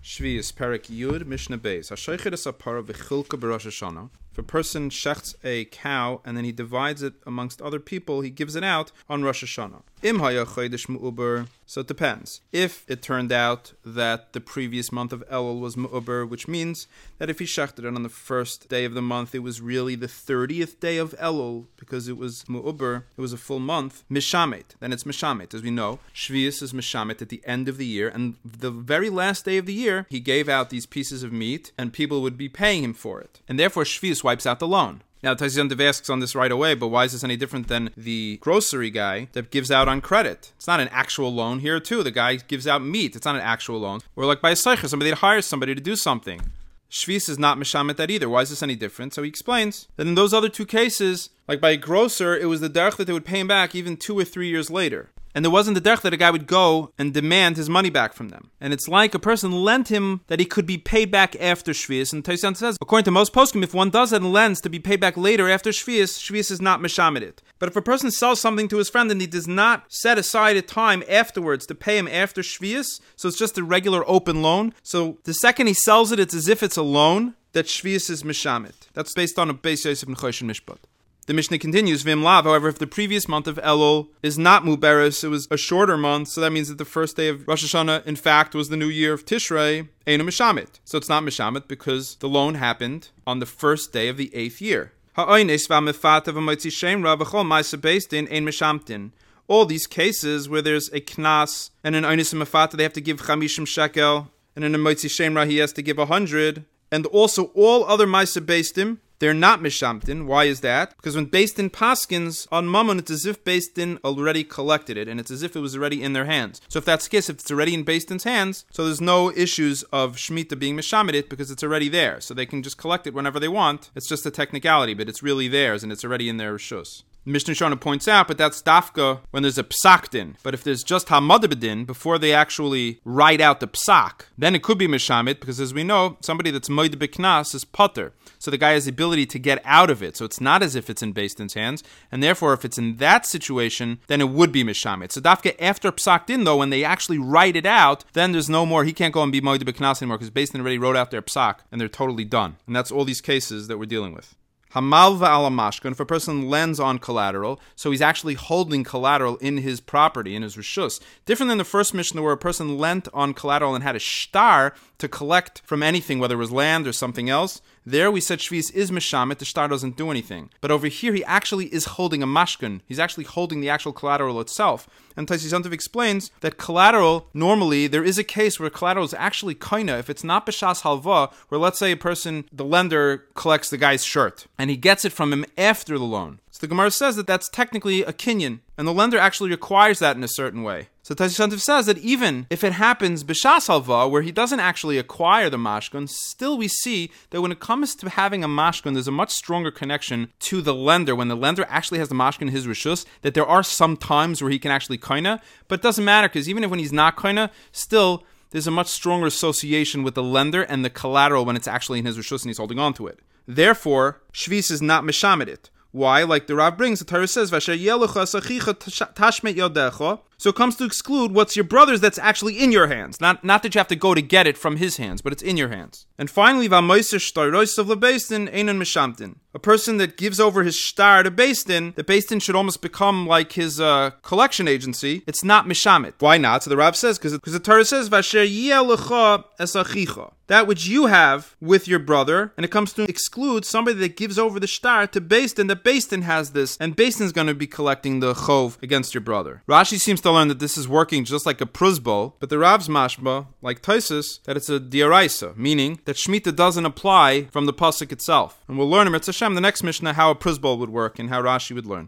Shvius, Perek Yud, Mishnah Beis. Hashaychet es apara v'chilka b'Rosh Hashanah. If a person shechts a cow and then he divides it amongst other people, he gives it out on Rosh Hashanah. Im haya chodesh mu'uber. So it depends. If it turned out that the previous month of Elul was mu'uber, which means that if he shechted it on the first day of the month, it was really the 30th day of Elul, because it was mu'uber, it was a full month, mishamet. Then it's mishamet. As we know, Shvius is mishamet at the end of the year, and the very last day of the year, he gave out these pieces of meat, and people would be paying him for it. And therefore, Shvius wipes out the loan. Now, Taisyantiv asks on this right away, but why is this any different than the grocery guy that gives out on credit? It's not an actual loan here, too. The guy gives out meat. It's not an actual loan. Or like by a seicher, somebody that hires somebody to do something. Shvius is not mishamet that either. Why is this any different? So he explains that in those other two cases, like by a grocer, it was the derech that they would pay him back even 2 or 3 years later. And there wasn't the derech that a guy would go and demand his money back from them. And it's like a person lent him that he could be paid back after Shvius. And Taisyan says, according to most poskim, if one does that and lends to be paid back later after Shvius, Shvius is not mishamet it. But if a person sells something to his friend and he does not set aside a time afterwards to pay him after Shvius, so it's just a regular open loan. So the second he sells it, it's as if it's a loan, that Shvius is mishamet. That's based on a Beis Yosef Nechosh and Mishpat. The Mishnah continues, Vim Lav, however, if the previous month of Elul is not Muberes, it was a shorter month, so that means that the first day of Rosh Hashanah, in fact, was the new year of Tishrei, Einu Mishamet. So it's not Mishamet because the loan happened on the first day of the 8th year. All these cases where there's a knas and an Einis Mefata, they have to give 50 shekel, and in a Moitzi Shemra he has to give 100, and also all other Maisa Beistim, they're not mishamtin. Why is that? Because when Beis Din paskins on mammon, it's as if Beis Din already collected it, and it's as if it was already in their hands. So if that's the case, if it's already in Beis Din's hands, so there's no issues of Shemitah being mishamit because it's already there. So they can just collect it whenever they want. It's just a technicality, but it's really theirs, and it's already in their rishus. Mishnah Shana points out, but that's dafka when there's a psak din. But if there's just hamadab din before they actually write out the psak, then it could be mishamit, because as we know, somebody that's moed b'knas is potter. So the guy has the ability to get out of it. So it's not as if it's in Beis Din's hands. And therefore, if it's in that situation, then it would be mishamit. So dafka after psak din, though, when they actually write it out, then there's no more, he can't go and be moed b'knas anymore, because Beis Din already wrote out their psak, and they're totally done. And that's all these cases that we're dealing with. Hamalva ala mashkan, if a person lends on collateral, so he's actually holding collateral in his property, in his rishus. Different than the first Mishnah where a person lent on collateral and had a shtar to collect from anything, whether it was land or something else. There we said Shvius is mishamet, the shtar doesn't do anything. But over here he actually is holding a mashkan. He's actually holding the actual collateral itself. And Taisi Zantiv explains that collateral, normally there is a case where collateral is actually kaina, if it's not b'shas halva, where let's say a person, the lender collects the guy's shirt, and he gets it from him after the loan. So the Gemara says that that's technically a kinyan, and the lender actually requires that in a certain way. So Taisi Zantiv says that even if it happens b'shas halva, where he doesn't actually acquire the mashkun, still we see that when it comes to having a mashkun, there's a much stronger connection to the lender. When the lender actually has the mashkun in his rishus, that there are some times where he can actually kaina, but it doesn't matter, because even if when he's not kaina, still there's a much stronger association with the lender and the collateral when it's actually in his rishus and he's holding on to it. Therefore, Shvius is not mishamet it. Why? Like the Rav brings, the Torah says, so it comes to exclude what's your brother's that's actually in your hands. Not that you have to go to get it from his hands, but it's in your hands. And finally, a person that gives over his shtar to Beis Din, the Beis Din should almost become like his collection agency. It's not mishamet. Why not? So the Rav says, because the Torah says, that which you have with your brother, and it comes to exclude somebody that gives over the shtar to Beis Din, that Beis Din has this, and Beis Din is going to be collecting the chov against your brother. Rashi seems to learn that this is working just like a pruzbol, but the Rav's mashma, like Taisus, that it's a diaraisa, meaning that Shemitah doesn't apply from the pasuk itself. And we'll learn in Mitzvah Hashem, the next Mishnah, how a pruzbol would work and how Rashi would learn.